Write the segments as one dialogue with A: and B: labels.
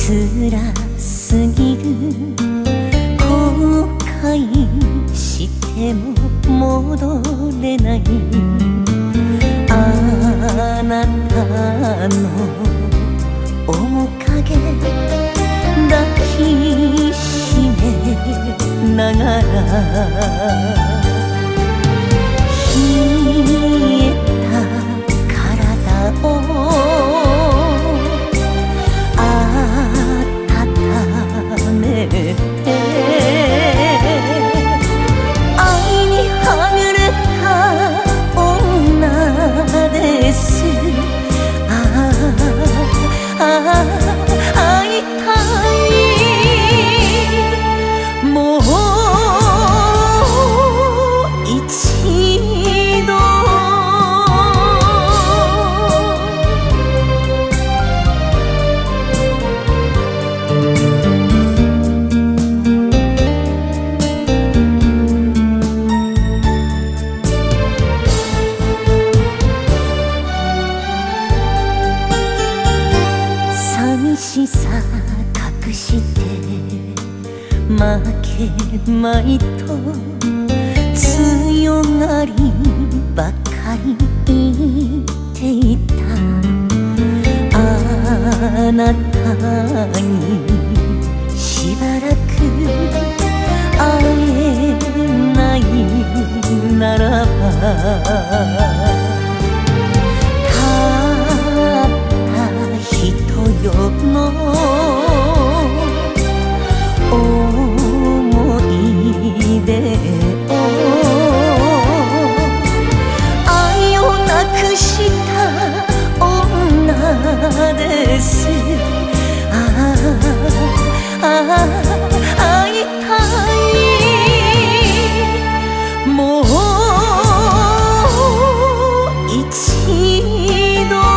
A: 辛すぎる後悔しても戻れないあなたの面影抱きしめながら冷えた体を温めて愛にはぐれた女です会いたいもう一度寂しさ隠して負けまいと強がりばかり言っていたあなたにしばらく会えないならばの思い出を愛をなくした女です会いたいもう一度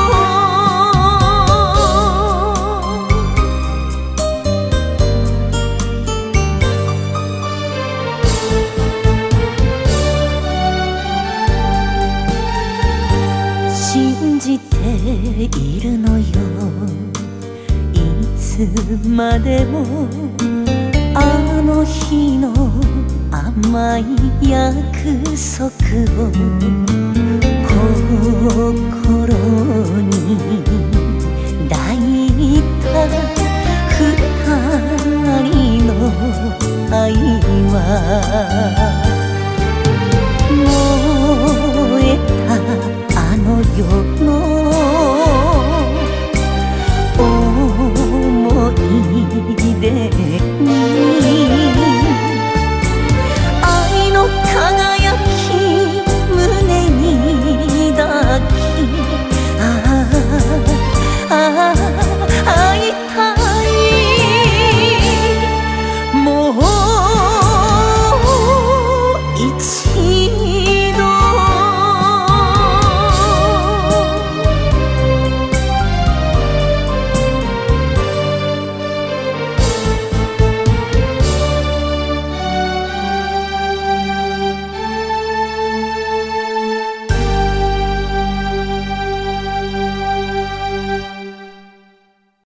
A: 信じているのよいつまでもあの日の甘い約束を心に抱いた二人の愛は